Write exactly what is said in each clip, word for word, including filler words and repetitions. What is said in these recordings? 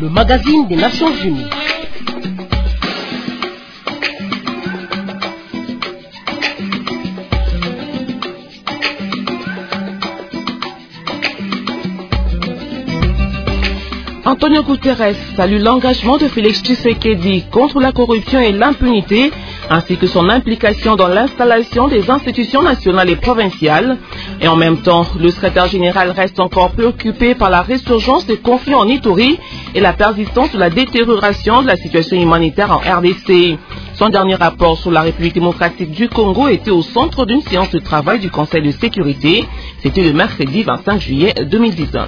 le magazine des Nations Unies. Antonio Guterres salue l'engagement de Félix Tshisekedi contre la corruption et l'impunité, ainsi que son implication dans l'installation des institutions nationales et provinciales. Et en même temps, le secrétaire général reste encore préoccupé par la résurgence des conflits en Ituri et la persistance de la détérioration de la situation humanitaire en R D C. Son dernier rapport sur la République démocratique du Congo était au centre d'une séance de travail du Conseil de sécurité. C'était le mercredi vingt-cinq juillet deux mille dix-neuf.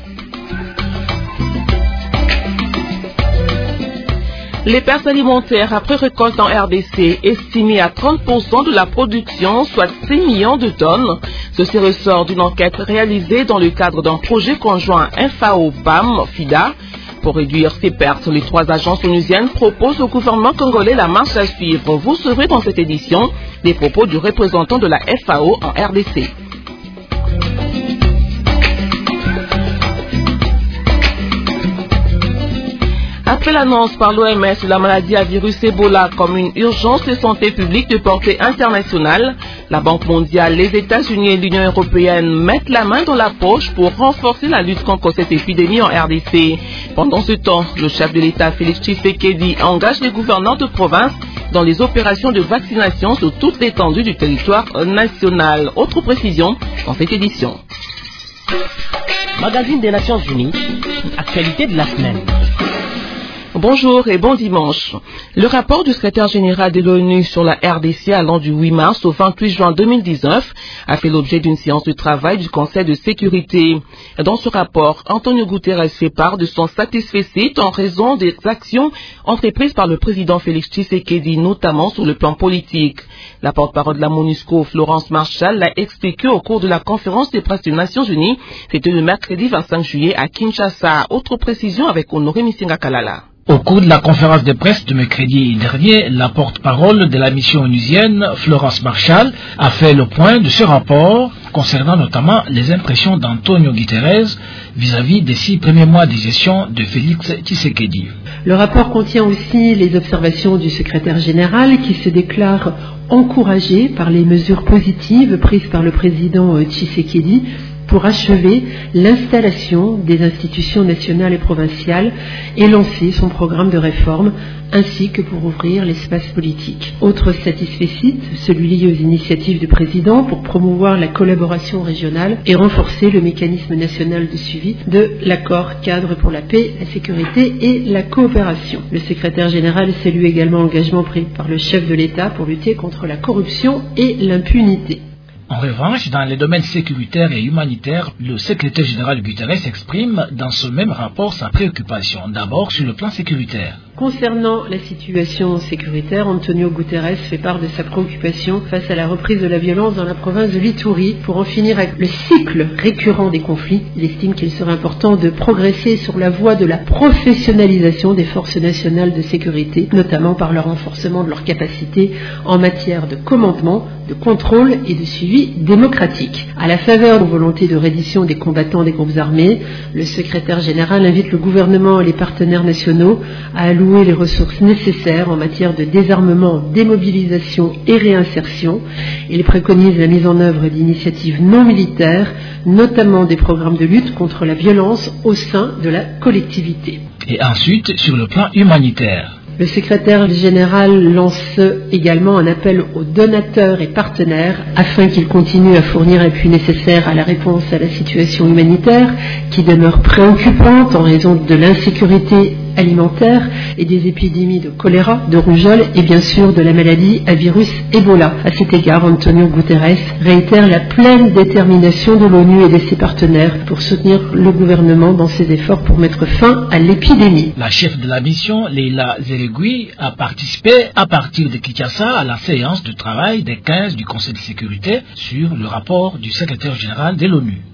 Les pertes alimentaires après récolte en R D C estimées à trente pour cent de la production, soit six millions de tonnes. Ceci ressort d'une enquête réalisée dans le cadre d'un projet conjoint F A O P A M F I D A. Pour réduire ces pertes, les trois agences onusiennes proposent au gouvernement congolais la marche à suivre. Vous serez dans cette édition les propos du représentant de la F A O en R D C. Après l'annonce par l'O M S de la maladie à virus Ebola comme une urgence de santé publique de portée internationale, la Banque mondiale, les États-Unis et l'Union européenne mettent la main dans la poche pour renforcer la lutte contre cette épidémie en R D C. Pendant ce temps, le chef de l'État Félix Tshisekedi engage les gouverneurs de province dans les opérations de vaccination sur toute l'étendue du territoire national. Autre précision dans cette édition. Magazine des Nations Unies, actualité de la semaine. Bonjour et bon dimanche. Le rapport du secrétaire général de l'ONU sur la R D C allant du huit mars au vingt-huit juin deux mille dix-neuf a fait l'objet d'une séance de travail du Conseil de sécurité. Dans ce rapport, Antonio Guterres fait part de son satisfecit en raison des actions entreprises par le président Félix Tshisekedi, notamment sur le plan politique. La porte-parole de la MONUSCO, Florence Marshall, l'a expliqué au cours de la conférence des presses des Nations Unies. C'était le mercredi vingt-cinq juillet à Kinshasa. Autre précision avec Honoré Missinga Kalala. Au cours de la conférence de presse de mercredi dernier, la porte-parole de la mission onusienne, Florence Marshall, a fait le point de ce rapport concernant notamment les impressions d'Antonio Guterres vis-à-vis des six premiers mois de gestion de Félix Tshisekedi. Le rapport contient aussi les observations du secrétaire général qui se déclare encouragé par les mesures positives prises par le président Tshisekedi pour achever l'installation des institutions nationales et provinciales et lancer son programme de réforme, ainsi que pour ouvrir l'espace politique. Autre satisfecit, celui lié aux initiatives du président pour promouvoir la collaboration régionale et renforcer le mécanisme national de suivi de l'accord cadre pour la paix, la sécurité et la coopération. Le secrétaire général salue également l'engagement pris par le chef de l'État pour lutter contre la corruption et l'impunité. En revanche, dans les domaines sécuritaires et humanitaires, le secrétaire général Guterres exprime dans ce même rapport sa préoccupation, d'abord sur le plan sécuritaire. Concernant la situation sécuritaire, Antonio Guterres fait part de sa préoccupation face à la reprise de la violence dans la province de l'Ituri pour en finir avec le cycle récurrent des conflits. Il estime qu'il serait important de progresser sur la voie de la professionnalisation des forces nationales de sécurité, notamment par le renforcement de leurs capacités en matière de commandement, de contrôle et de suivi démocratique. À la faveur de la volonté de reddition des combattants des groupes armés, le secrétaire général invite le gouvernement et les partenaires nationaux à allouer les ressources nécessaires en matière de désarmement, démobilisation et réinsertion. Il préconise la mise en œuvre d'initiatives non militaires, notamment des programmes de lutte contre la violence au sein de la collectivité. Et ensuite, sur le plan humanitaire. Le secrétaire général lance également un appel aux donateurs et partenaires afin qu'ils continuent à fournir l'appui nécessaire à la réponse à la situation humanitaire qui demeure préoccupante en raison de l'insécurité alimentaire et des épidémies de choléra, de rougeole et bien sûr de la maladie à virus Ebola. À cet égard, Antonio Guterres réitère la pleine détermination de l'ONU et de ses partenaires pour soutenir le gouvernement dans ses efforts pour mettre fin à l'épidémie. La chef de la mission, Leila Zeregui, a participé à partir de Kinshasa à la séance de travail des quinze du Conseil de sécurité sur le rapport du secrétaire général de l'ONU.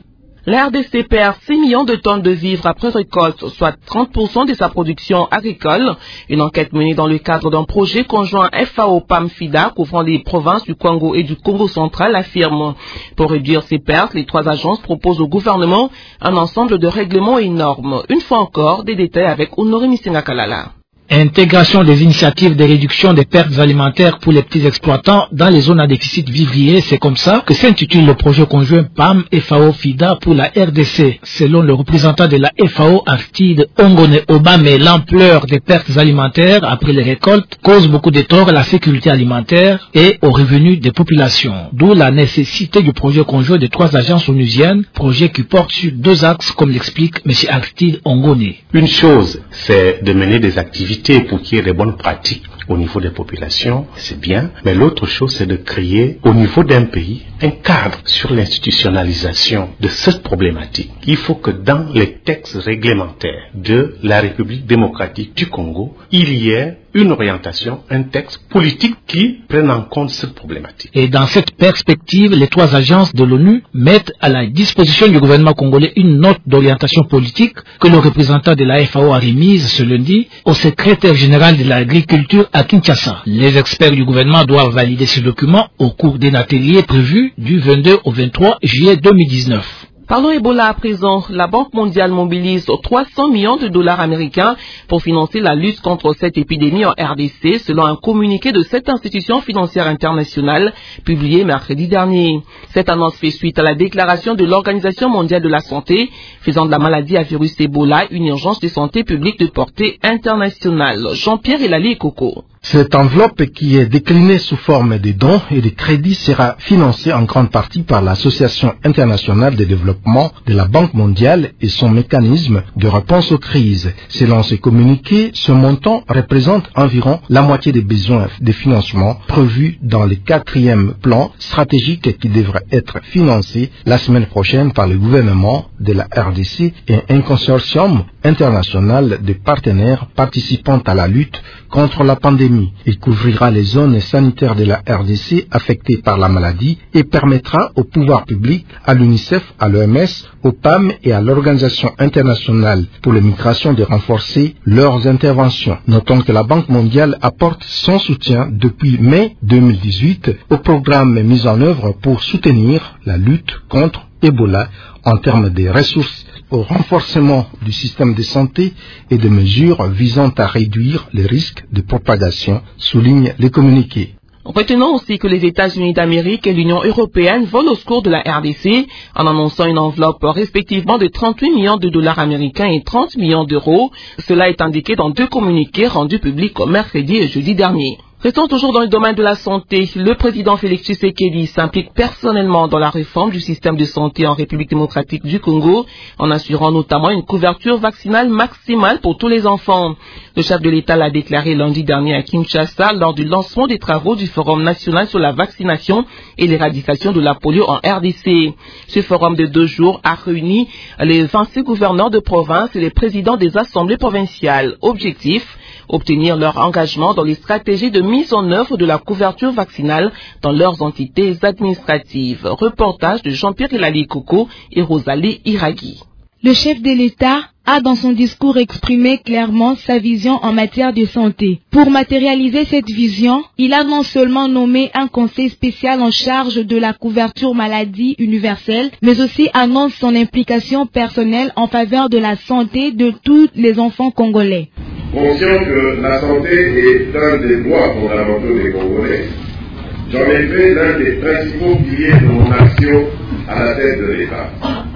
La R D C perd six millions de tonnes de vivres après récolte, soit trente pour cent de sa production agricole. Une enquête menée dans le cadre d'un projet conjoint F A O P A M FIDA couvrant les provinces du Congo et du Congo central affirme. Pour réduire ces pertes, les trois agences proposent au gouvernement un ensemble de règlements et normes. Une fois encore, des détails avec Honoré Misenga Kalala. Intégration des initiatives de réduction des pertes alimentaires pour les petits exploitants dans les zones à déficit vivrier, c'est comme ça que s'intitule le projet conjoint P A M F A O FIDA pour la R D C. Selon le représentant de la F A O, Artide Ongone Obame, l'ampleur des pertes alimentaires après les récoltes cause beaucoup de tort à la sécurité alimentaire et aux revenus des populations. D'où la nécessité du projet conjoint des trois agences onusiennes, projet qui porte sur deux axes comme l'explique M. Artide Ongone. Une chose, c'est de mener des activités pour qu'il y ait des bonnes pratiques au niveau des populations, c'est bien, mais l'autre chose, c'est de créer au niveau d'un pays un cadre sur l'institutionnalisation de cette problématique. Il faut que dans les textes réglementaires de la République démocratique du Congo, il y ait une orientation, un texte politique qui prenne en compte cette problématique. Et dans cette perspective, les trois agences de l'ONU mettent à la disposition du gouvernement congolais une note d'orientation politique que le représentant de la F A O a remise ce lundi au secrétaire général de l'agriculture à Kinshasa. Les experts du gouvernement doivent valider ce document au cours d'un atelier prévu du vingt-deux au vingt-trois juillet deux mille dix-neuf. Parlons Ebola à présent. La Banque mondiale mobilise trois cents millions de dollars américains pour financer la lutte contre cette épidémie en R D C, selon un communiqué de cette institution financière internationale publié mercredi dernier. Cette annonce fait suite à la déclaration de l'Organisation mondiale de la santé faisant de la maladie à virus Ebola une urgence de santé publique de portée internationale. Jean-Pierre Elali Coco. Cette enveloppe qui est déclinée sous forme de dons et de crédits sera financée en grande partie par l'Association internationale de développement de la Banque mondiale et son mécanisme de réponse aux crises. Selon ce communiqué, ce montant représente environ la moitié des besoins de financement prévus dans le quatrième plan stratégique qui devrait être financé la semaine prochaine par le gouvernement de la R D C et un consortium international de partenaires participant à la lutte contre la pandémie. Il couvrira les zones sanitaires de la R D C affectées par la maladie et permettra aux pouvoirs publics, à l'UNICEF, à l'O M S, au P A M et à l'Organisation internationale pour les migrations de renforcer leurs interventions. Notons que la Banque mondiale apporte son soutien depuis mai deux mille dix-huit au programme mis en œuvre pour soutenir la lutte contre Ebola en termes de ressources, au renforcement du système de santé et de mesures visant à réduire les risques de propagation, souligne les communiqués. Retenons aussi que les États-Unis d'Amérique et l'Union européenne volent au secours de la R D C en annonçant une enveloppe respectivement de trente-huit millions de dollars américains et trente millions d'euros. Cela est indiqué dans deux communiqués rendus publics mercredi et jeudi dernier. Restons toujours dans le domaine de la santé. Le président Félix Tshisekedi s'implique personnellement dans la réforme du système de santé en République démocratique du Congo, en assurant notamment une couverture vaccinale maximale pour tous les enfants. Le chef de l'État l'a déclaré lundi dernier à Kinshasa lors du lancement des travaux du Forum national sur la vaccination et l'éradication de la polio en R D C. Ce forum de deux jours a réuni les vingt-six gouverneurs de province et les présidents des assemblées provinciales. Objectif: obtenir leur engagement dans les stratégies de mise en œuvre de la couverture vaccinale dans leurs entités administratives. Reportage de Jean-Pierre Elali Coco et Rosalie Iragui. Le chef de l'État a dans son discours exprimé clairement sa vision en matière de santé. Pour matérialiser cette vision, il a non seulement nommé un conseil spécial en charge de la couverture maladie universelle, mais aussi annonce son implication personnelle en faveur de la santé de tous les enfants congolais. Conscient que la santé est un des droits fondamentaux des Congolais, j'en ai fait l'un des principaux piliers de mon action à la tête de l'État.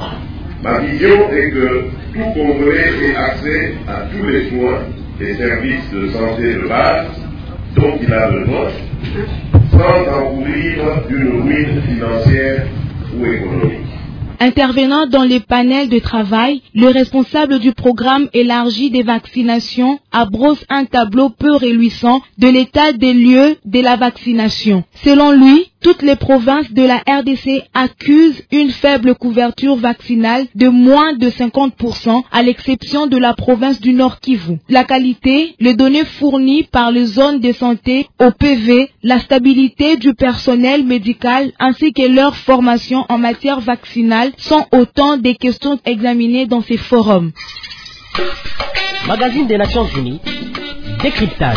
Ma vision est que tout Congolais ait accès à tous les soins et services de santé de base dont il a besoin, sans encourir d'une ruine financière ou économique. Intervenant dans les panels de travail, le responsable du programme élargi des vaccinations abrosse un tableau peu réjouissant de l'état des lieux de la vaccination. Selon lui, toutes les provinces de la R D C accusent une faible couverture vaccinale de moins de cinquante pour cent, à l'exception de la province du Nord Kivu. La qualité, les données fournies par les zones de santé au P V, la stabilité du personnel médical ainsi que leur formation en matière vaccinale sont autant des questions examinées dans ces forums. Magazine des Nations Unies, décryptage.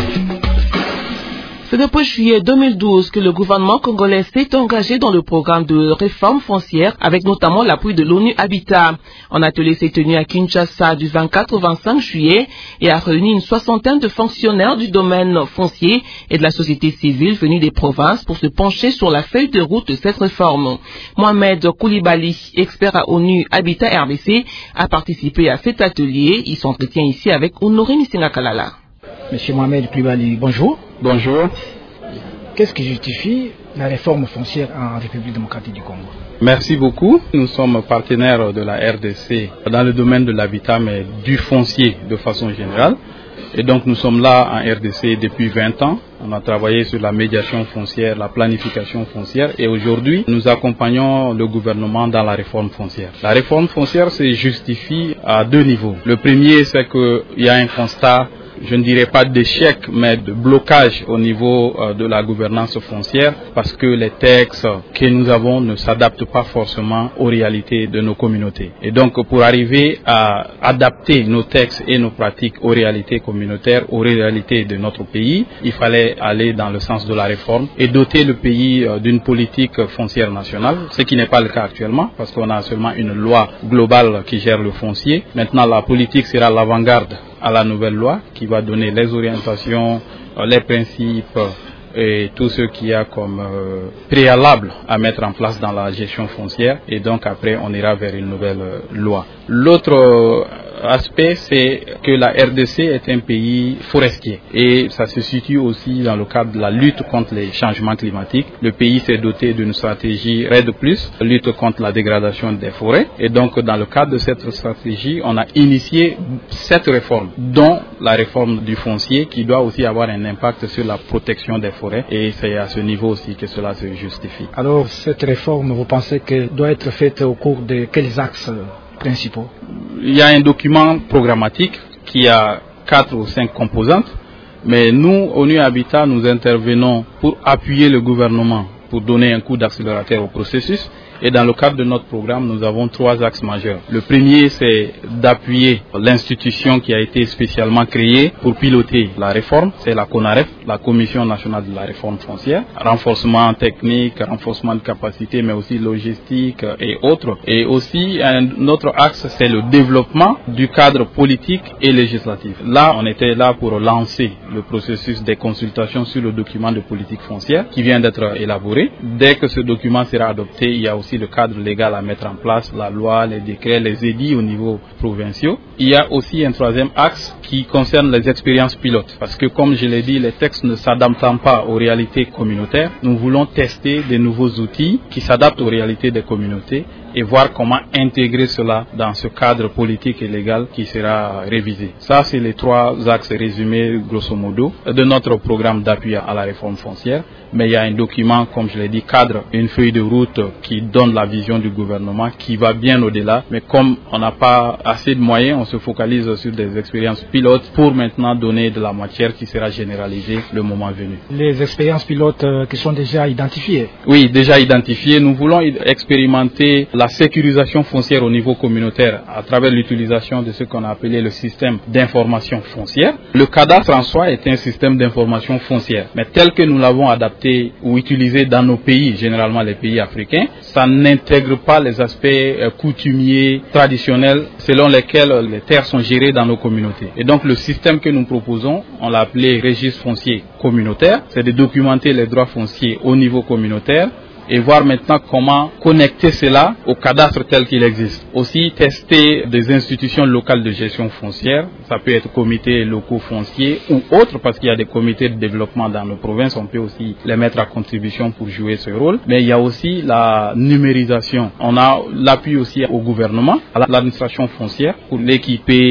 C'est depuis juillet deux mille douze que le gouvernement congolais s'est engagé dans le programme de réforme foncière avec notamment l'appui de l'ONU Habitat. Un atelier s'est tenu à Kinshasa du vingt-quatre au vingt-cinq juillet et a réuni une soixantaine de fonctionnaires du domaine foncier et de la société civile venus des provinces pour se pencher sur la feuille de route de cette réforme. Mohamed Koulibaly, expert à ONU Habitat R D C, a participé à cet atelier. Il s'entretient ici avec Honoré Misingakalala. Monsieur Mohamed Koulibaly, bonjour. Bonjour. Qu'est-ce qui justifie la réforme foncière en République démocratique du Congo? Merci beaucoup. Nous sommes partenaires de la R D C dans le domaine de l'habitat, mais du foncier de façon générale. Et donc nous sommes là en R D C depuis vingt ans. On a travaillé sur la médiation foncière, la planification foncière et aujourd'hui nous accompagnons le gouvernement dans la réforme foncière. La réforme foncière se justifie à deux niveaux. Le premier, c'est qu'il y a un constat, je ne dirais pas d'échec, mais de blocage au niveau euh, de la gouvernance foncière parce que les textes que nous avons ne s'adaptent pas forcément aux réalités de nos communautés. Et donc pour arriver à adapter nos textes et nos pratiques aux réalités communautaires, aux réalités de notre pays, il fallait aller dans le sens de la réforme et doter le pays euh, d'une politique foncière nationale, ce qui n'est pas le cas actuellement parce qu'on a seulement une loi globale qui gère le foncier. Maintenant la politique sera l'avant-garde à la nouvelle loi qui va donner les orientations, les principes et tout ce qu'il y a comme euh, préalable à mettre en place dans la gestion foncière et donc après on ira vers une nouvelle euh, loi. L'autre euh, aspect, c'est que la R D C est un pays forestier et ça se situe aussi dans le cadre de la lutte contre les changements climatiques. Le pays s'est doté d'une stratégie RED plus, lutte contre la dégradation des forêts et donc dans le cadre de cette stratégie, on a initié cette réforme, dont la réforme du foncier qui doit aussi avoir un impact sur la protection des forêts et c'est à ce niveau aussi que cela se justifie. Alors cette réforme, vous pensez qu'elle doit être faite au cours de quels axes principaux? Il y a un document programmatique qui a quatre ou cinq composantes, mais nous, ONU Habitat, nous intervenons pour appuyer le gouvernement, pour donner un coup d'accélérateur au processus. Et dans le cadre de notre programme, nous avons trois axes majeurs. Le premier, c'est d'appuyer l'institution qui a été spécialement créée pour piloter la réforme. C'est la CONAREF, la Commission nationale de la réforme foncière. Renforcement technique, renforcement de capacité, mais aussi logistique et autres. Et aussi, un autre axe, c'est le développement du cadre politique et législatif. Là, on était là pour lancer le processus des consultations sur le document de politique foncière qui vient d'être élaboré. Dès que ce document sera adopté, il y a aussi le cadre légal à mettre en place, la loi, les décrets, les édits au niveau provinciaux. Il y a aussi un troisième axe qui concerne les expériences pilotes. Parce que comme je l'ai dit, les textes ne s'adaptant pas aux réalités communautaires, nous voulons tester des nouveaux outils qui s'adaptent aux réalités des communautés et voir comment intégrer cela dans ce cadre politique et légal qui sera révisé. Ça, c'est les trois axes résumés, grosso modo, de notre programme d'appui à la réforme foncière. Mais il y a un document, comme je l'ai dit, cadre, une feuille de route qui donne la vision du gouvernement, qui va bien au-delà. Mais comme on n'a pas assez de moyens, on se focalise sur des expériences pilotes pour maintenant donner de la matière qui sera généralisée le moment venu. Les expériences pilotes euh, qui sont déjà identifiées? Oui, déjà identifiées. Nous voulons expérimenter la sécurisation foncière au niveau communautaire à travers l'utilisation de ce qu'on a appelé le système d'information foncière. Le cadastre en soi est un système d'information foncière, mais tel que nous l'avons adapté ou utilisé dans nos pays, généralement les pays africains, ça n'intègre pas les aspects euh, coutumiers, traditionnels, selon lesquels les terres sont gérées dans nos communautés. Et donc le système que nous proposons, on l'a appelé registre foncier communautaire, c'est de documenter les droits fonciers au niveau communautaire et voir maintenant comment connecter cela au cadastre tel qu'il existe. Aussi tester des institutions locales de gestion foncière, ça peut être comités locaux fonciers ou autres, parce qu'il y a des comités de développement dans nos provinces, on peut aussi les mettre à contribution pour jouer ce rôle. Mais il y a aussi la numérisation. On a l'appui aussi au gouvernement, à l'administration foncière pour l'équiper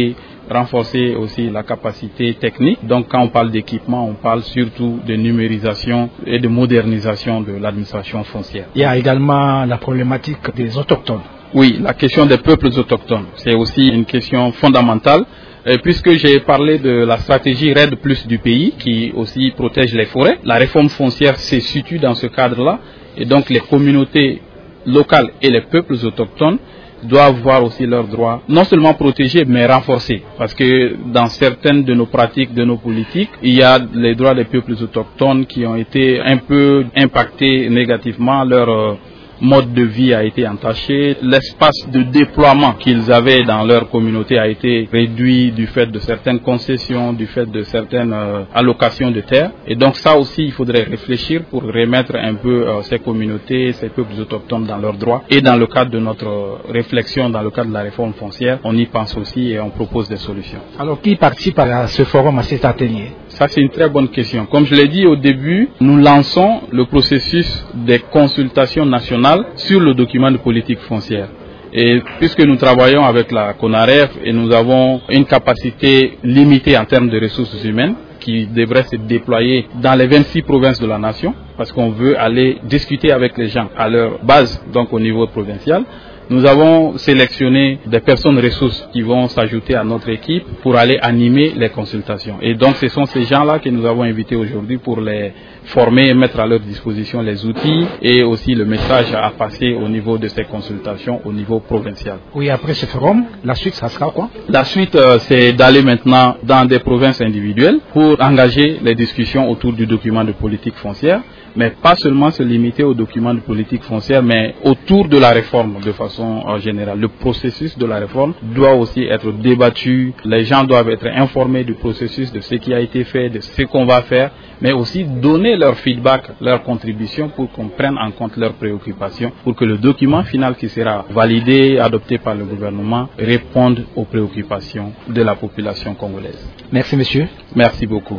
renforcer aussi la capacité technique. Donc quand on parle d'équipement, on parle surtout de numérisation et de modernisation de l'administration foncière. Il y a également la problématique des autochtones. Oui, la question des peuples autochtones, c'est aussi une question fondamentale. Et puisque j'ai parlé de la stratégie RED plus du pays qui aussi protège les forêts, la réforme foncière se situe dans ce cadre-là et donc les communautés locales et les peuples autochtones doivent voir aussi leurs droits non seulement protégés mais renforcés, parce que dans certaines de nos pratiques, de nos politiques, il y a les droits des peuples autochtones qui ont été un peu impactés négativement, leur euh, mode de vie a été entaché, l'espace de déploiement qu'ils avaient dans leur communauté a été réduit du fait de certaines concessions, du fait de certaines euh, allocations de terres. Et donc ça aussi, il faudrait réfléchir pour remettre un peu euh, ces communautés, ces peuples autochtones dans leurs droits. Et dans le cadre de notre euh, réflexion, dans le cadre de la réforme foncière, on y pense aussi et on propose des solutions. Alors qui participe à ce forum, à cet atelier? Ça, c'est une très bonne question. Comme je l'ai dit au début, nous lançons le processus des consultations nationales sur le document de politique foncière. Et puisque nous travaillons avec la CONAREF et nous avons une capacité limitée en termes de ressources humaines qui devrait se déployer dans les vingt-six provinces de la nation, parce qu'on veut aller discuter avec les gens à leur base, donc au niveau provincial, nous avons sélectionné des personnes ressources qui vont s'ajouter à notre équipe pour aller animer les consultations. Et donc ce sont ces gens-là que nous avons invités aujourd'hui pour les former et mettre à leur disposition les outils et aussi le message à passer au niveau de ces consultations au niveau provincial. Oui, après ce forum, la suite, ça sera quoi? La suite, euh, c'est d'aller maintenant dans des provinces individuelles pour engager les discussions autour du document de politique foncière, mais pas seulement se limiter au document de politique foncière, mais autour de la réforme de façon euh, générale. Le processus de la réforme doit aussi être débattu, les gens doivent être informés du processus, de ce qui a été fait, de ce qu'on va faire, mais aussi donner leur feedback, leur contribution pour qu'on prenne en compte leurs préoccupations, pour que le document final qui sera validé, adopté par le gouvernement, réponde aux préoccupations de la population congolaise. Merci monsieur. Merci beaucoup.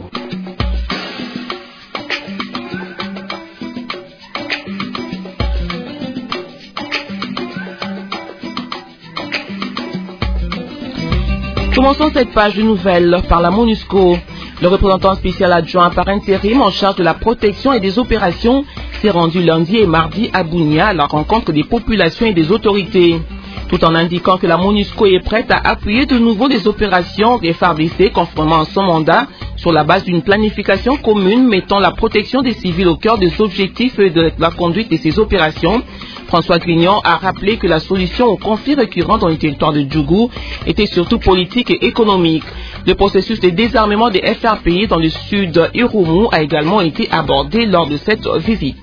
Commençons cette page de nouvelles par la MONUSCO. Le représentant spécial adjoint par intérim en charge de la protection et des opérations s'est rendu lundi et mardi à Bunia à la rencontre des populations et des autorités. Tout en indiquant que la MONUSCO est prête à appuyer de nouveau les opérations des F A R D C conformément à son mandat sur la base d'une planification commune mettant la protection des civils au cœur des objectifs de la conduite de ces opérations. François Grignon a rappelé que la solution aux conflits récurrents dans le territoire de Djougou était surtout politique et économique. Le processus de désarmement des F R P dans le sud Irumu a également été abordé lors de cette visite.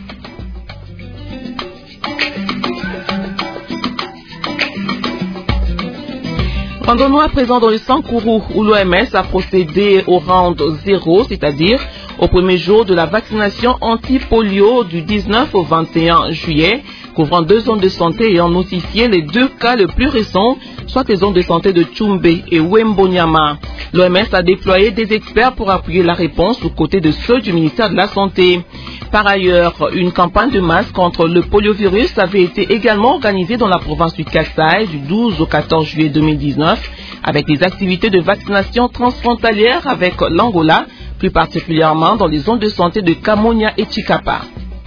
Rendons-nous à présent dans le Sankourou où l'O M S a procédé au round zéro, c'est-à-dire au premier jour de la vaccination anti-polio du dix-neuf au vingt et un juillet, couvrant deux zones de santé ayant notifié les deux cas les plus récents, soit les zones de santé de Tchumbe et Wembonyama. L'O M S a déployé des experts pour appuyer la réponse aux côtés de ceux du ministère de la Santé. Par ailleurs, une campagne de masse contre le poliovirus avait été également organisée dans la province du Kasaï du douze au quatorze juillet deux mille dix-neuf, avec des activités de vaccination transfrontalières avec l'Angola, plus particulièrement dans les zones de santé de Kamonia et Chikapa.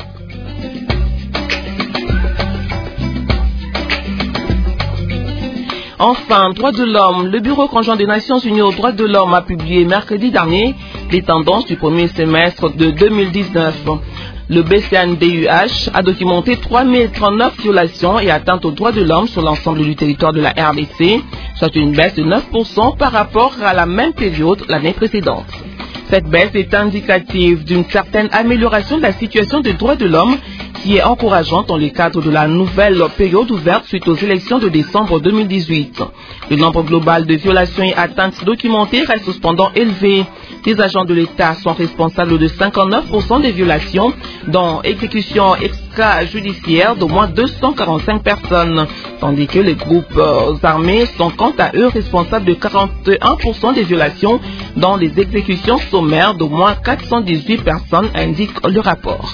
Enfin, droits de l'homme. Le Bureau conjoint des Nations Unies aux droits de l'homme a publié mercredi dernier les tendances du premier semestre de deux mille dix-neuf. Le B C N D U H a documenté trois mille trente-neuf violations et atteintes aux droits de l'homme sur l'ensemble du territoire de la R D C, soit une baisse de neuf pour cent par rapport à la même période l'année précédente. Cette baisse est indicative d'une certaine amélioration de la situation des droits de l'homme qui est encourageante dans le cadre de la nouvelle période ouverte suite aux élections de décembre deux mille dix-huit. Le nombre global de violations et atteintes documentées reste cependant élevé. Les agents de l'État sont responsables de cinquante-neuf pour cent des violations, dont exécution extrajudiciaire d'au moins deux cent quarante-cinq personnes, tandis que les groupes armés sont quant à eux responsables de quarante et un pour cent des violations, dont les exécutions sommaires d'au moins quatre cent dix-huit personnes, indique le rapport.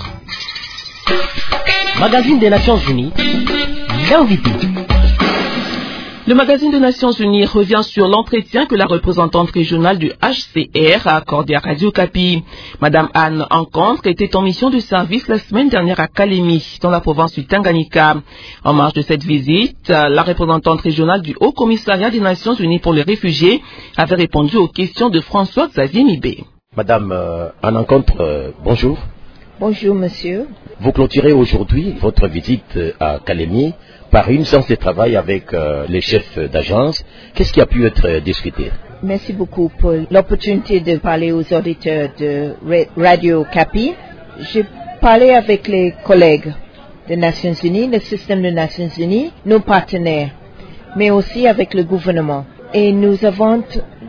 Magazine des Nations Unies, l'invité. Le magazine des Nations Unies revient sur l'entretien que la représentante régionale du H C R a accordé à Radio Okapi. Madame Anne Encontre était en mission de service la semaine dernière à Kalemi, dans la province du Tanganyika. En marge de cette visite, la représentante régionale du Haut Commissariat des Nations Unies pour les réfugiés avait répondu aux questions de François-Xavier Mibé. Madame euh, Anne Encontre, euh, bonjour. Bonjour monsieur. Vous clôturez aujourd'hui votre visite à Kalemi par une séance de travail avec euh, les chefs d'agence. Qu'est-ce qui a pu être discuté? Merci beaucoup pour l'opportunité de parler aux auditeurs de Radio Okapi. J'ai parlé avec les collègues des Nations Unies, le système des Nations Unies, nos partenaires, mais aussi avec le gouvernement. Et nous avons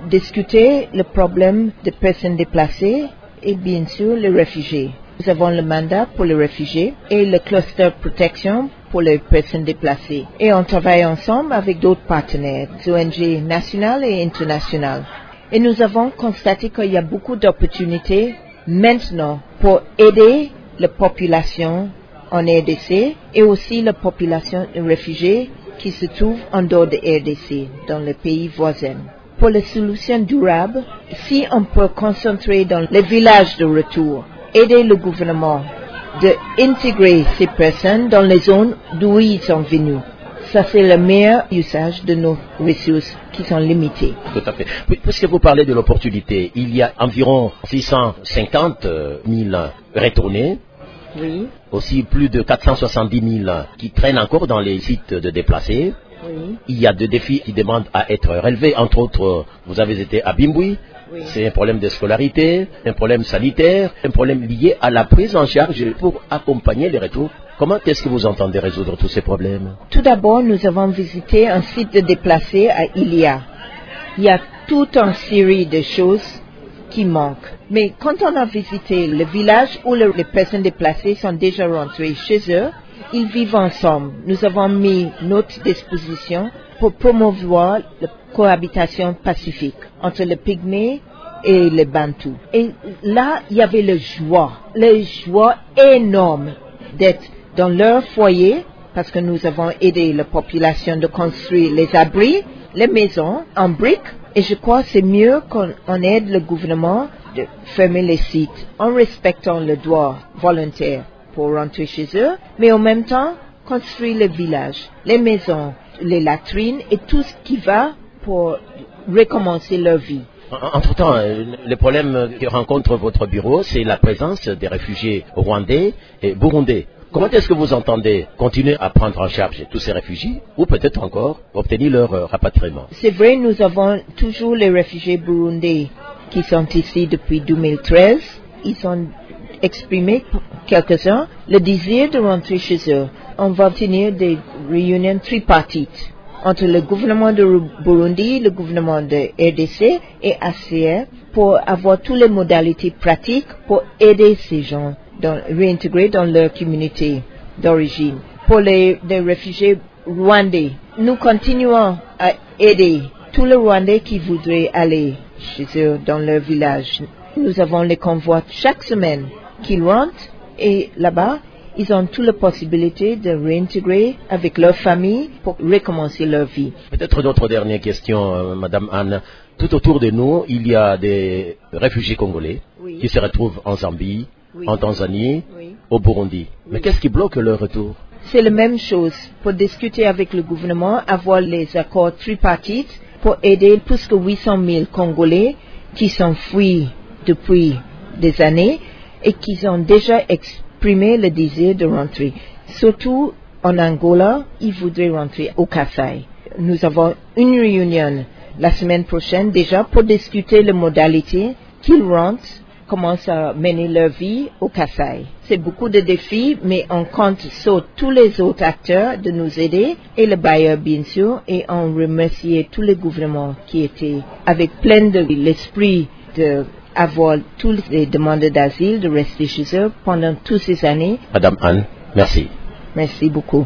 discuté le problème des personnes déplacées et bien sûr les réfugiés. Nous avons le mandat pour les réfugiés et le cluster protection pour les personnes déplacées. Et on travaille ensemble avec d'autres partenaires, O N G nationales et internationales. Et nous avons constaté qu'il y a beaucoup d'opportunités maintenant pour aider la population en R D C et aussi la population de réfugiés qui se trouvent en dehors de R D C, dans les pays voisins. Pour les solutions durables, si on peut concentrer dans les villages de retour, aider le gouvernement d'intégrer ces personnes dans les zones d'où ils sont venus. Ça, c'est le meilleur usage de nos ressources qui sont limitées. Tout à fait. Puisque vous parlez de l'opportunité, il y a environ six cent cinquante mille retournés. Oui. Aussi plus de quatre cent soixante-dix mille qui traînent encore dans les sites de déplacés. Oui. Il y a deux défis qui demandent à être relevés. Entre autres, vous avez été à Bimbui. Oui. C'est un problème de scolarité, un problème sanitaire, un problème lié à la prise en charge pour accompagner les retours. Comment est-ce que vous entendez résoudre tous ces problèmes? Tout d'abord, nous avons visité un site de déplacés à Ilia. Il y a toute une série de choses qui manquent. Mais quand on a visité le village où les personnes déplacées sont déjà rentrées chez eux, ils vivent ensemble. Nous avons mis notre disposition pour promouvoir la cohabitation pacifique entre les Pygmées et les Bantous. Et là, il y avait le joie, le joie énorme d'être dans leur foyer, parce que nous avons aidé la population de construire les abris, les maisons en briques. Et je crois que c'est mieux qu'on on aide le gouvernement de fermer les sites en respectant le droit volontaire pour rentrer chez eux, mais en même temps construire le village, les maisons, les latrines et tout ce qui va pour recommencer leur vie. Entre-temps, le problème que rencontre votre bureau, c'est la présence des réfugiés rwandais et burundais. Comment est-ce que vous entendez continuer à prendre en charge tous ces réfugiés ou peut-être encore obtenir leur euh, rapatriement? C'est vrai, nous avons toujours les réfugiés burundais qui sont ici depuis deux mille treize. Ils ont exprimé, quelques-uns, le désir de rentrer chez eux. On va tenir des réunions tripartites entre le gouvernement de Burundi, le gouvernement de R D C et A C R pour avoir toutes les modalités pratiques pour aider ces gens à réintégrer dans leur communauté d'origine. Pour les, les réfugiés rwandais, nous continuons à aider tous les Rwandais qui voudraient aller chez eux dans leur village. Nous avons les convois chaque semaine qui rentrent et là-bas, ils ont toutes les possibilités de réintégrer avec leur famille pour recommencer leur vie. Peut-être d'autres dernières questions, euh, Madame Anne. Tout autour de nous, il y a des réfugiés congolais oui. qui se retrouvent en Zambie, oui. en Tanzanie, oui. au Burundi. Oui. Mais qu'est-ce qui bloque leur retour? C'est la même chose. Pour discuter avec le gouvernement, avoir les accords tripartites pour aider plus que huit cent mille Congolais qui sont fuis depuis des années et qui ont déjà exprimé le désir de rentrer. Surtout en Angola, ils voudraient rentrer au Kasaï. Nous avons une réunion la semaine prochaine déjà pour discuter les modalités qu'ils rentrent, commencent à mener leur vie au Kasaï. C'est beaucoup de défis, mais on compte sur tous les autres acteurs de nous aider et le bailleur bien sûr, et on remercie tous les gouvernements qui étaient avec plein de l'esprit de avoir tous les demandeurs d'asile de rester chez eux pendant toutes ces années. Madame Anne, merci. Merci beaucoup.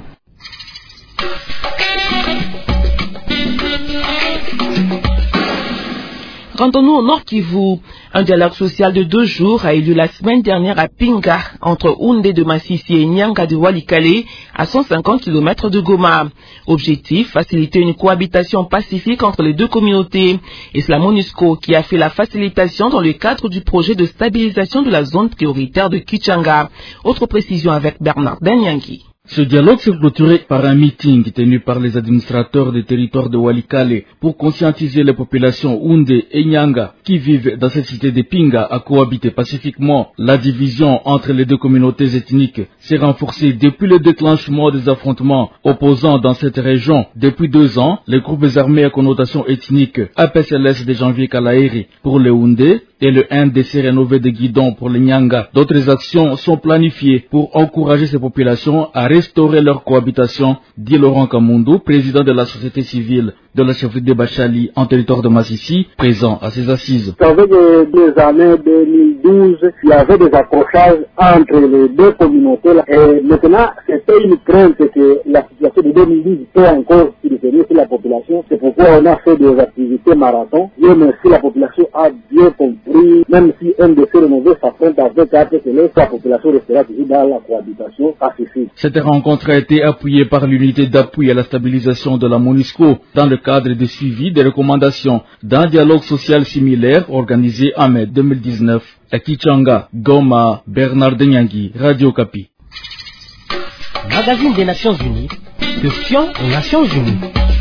Rendons-nous au Nord Kivu. Un dialogue social de deux jours a eu lieu la semaine dernière à Pinga, entre Houndé de Massissi et Nyanga de Walikale, à cent cinquante kilomètres de Goma. Objectif, faciliter une cohabitation pacifique entre les deux communautés. Et c'est la MONUSCO qui a fait la facilitation dans le cadre du projet de stabilisation de la zone prioritaire de Kichanga. Autre précision avec Bernard Denyangi. Ce dialogue s'est clôturé par un meeting tenu par les administrateurs des territoires de Walikale pour conscientiser les populations Houndé et Nyanga qui vivent dans cette cité de Pinga à cohabiter pacifiquement. La division entre les deux communautés ethniques s'est renforcée depuis le déclenchement des affrontements opposants dans cette région. Depuis deux ans, les groupes armés à connotation ethnique A P C L S de Janvier Kalaeri pour les Houndé et le N D C rénové de Guidon pour les Nyanga. D'autres actions sont planifiées pour encourager ces populations à restaurer leur cohabitation, dit Laurent Kamundou, président de la société civile de la chefferie de Bachali en territoire de Massissi, présent à ces assises. Avec les années deux mille douze, il y avait des accrochages entre les deux communautés. Et maintenant, c'était une crainte que la situation de deux mille dix peut encore survenir sur la population. C'est pourquoi on a fait des activités marathon. Dieu merci, la population a bien compris, même si un de ces renouvelés s'affronte avec A P C L S, la population restera toujours dans la cohabitation pacifique. Cette rencontre a été appuyée par l'unité d'appui à la stabilisation de la MONUSCO dans le cadre de suivi des recommandations d'un dialogue social similaire organisé en mai deux mille dix-neuf à Kichanga, Goma, Bernard Denyangi, Radio Kapi. Magazine des Nations Unies, question aux Nations Unies.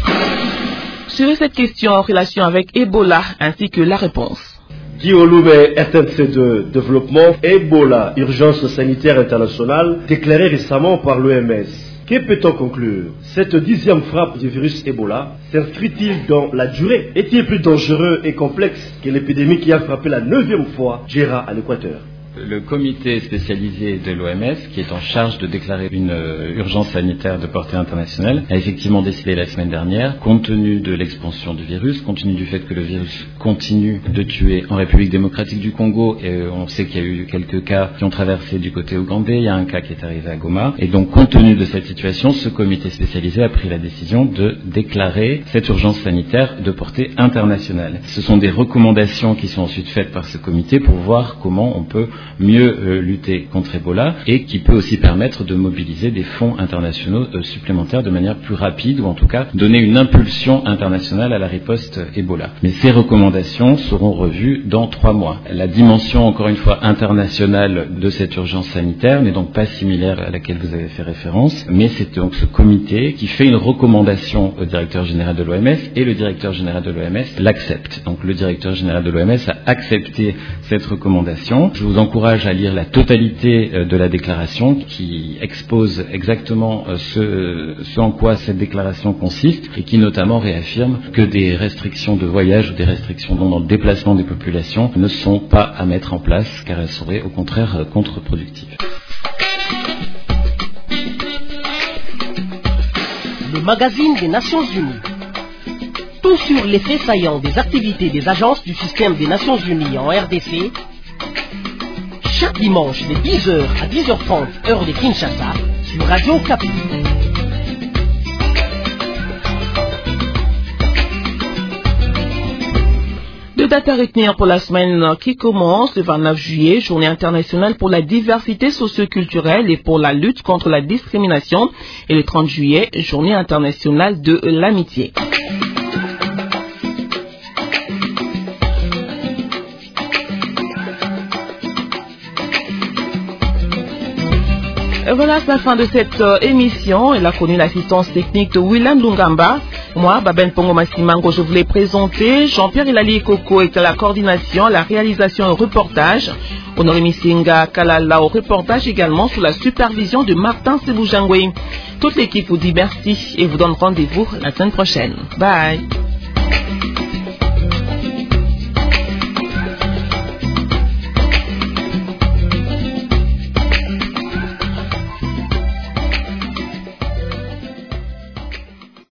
Sur cette question en relation avec Ebola ainsi que la réponse. Guy Oloube, R T C de développement, Ebola, urgence sanitaire internationale, déclarée récemment par l'O M S. Que peut-on conclure? Cette dixième frappe du virus Ebola s'inscrit-il dans la durée? Est-il plus dangereux et complexe que l'épidémie qui a frappé la neuvième fois Gera à l'Équateur? Le comité spécialisé de l'O M S, qui est en charge de déclarer une euh, urgence sanitaire de portée internationale, a effectivement décidé la semaine dernière, compte tenu de l'expansion du virus, compte tenu du fait que le virus continue de tuer en République démocratique du Congo, et euh, on sait qu'il y a eu quelques cas qui ont traversé du côté ougandais, il y a un cas qui est arrivé à Goma, et donc compte tenu de cette situation, ce comité spécialisé a pris la décision de déclarer cette urgence sanitaire de portée internationale. Ce sont des recommandations qui sont ensuite faites par ce comité pour voir comment on peut mieux euh, lutter contre Ebola et qui peut aussi permettre de mobiliser des fonds internationaux euh, supplémentaires de manière plus rapide ou en tout cas donner une impulsion internationale à la riposte Ebola. Mais ces recommandations seront revues dans trois mois. La dimension, encore une fois, internationale de cette urgence sanitaire n'est donc pas similaire à laquelle vous avez fait référence, mais c'est donc ce comité qui fait une recommandation au directeur général de l'O M S et le directeur général de l'O M S l'accepte. Donc le directeur général de l'O M S a accepté cette recommandation. Je vous encourage à lire la totalité de la déclaration qui expose exactement ce, ce en quoi cette déclaration consiste et qui notamment réaffirme que des restrictions de voyage ou des restrictions dans le déplacement des populations ne sont pas à mettre en place car elles seraient au contraire contre-productives. Le magazine des Nations Unies. Tout sur les faits saillants des activités des agences du système des Nations Unies en R D C. Chaque dimanche de dix heures à dix heures trente, heure de Kinshasa, sur Radio Kapi. Deux dates à retenir pour la semaine qui commence le vingt-neuf juillet, journée internationale pour la diversité socio-culturelle et pour la lutte contre la discrimination, et le trente juillet, journée internationale de l'amitié. Et voilà, c'est la fin de cette euh, émission. Elle a connu l'assistance technique de William Lungamba. Moi, Baben Pongo Massimango, je voulais présenter. Jean-Pierre Ilali Koko est à la coordination, à la réalisation et au reportage. Honoré Missinga Kalala au reportage également sous la supervision de Martin Seboujangwe. Toute l'équipe vous dit merci et vous donne rendez-vous la semaine prochaine. Bye.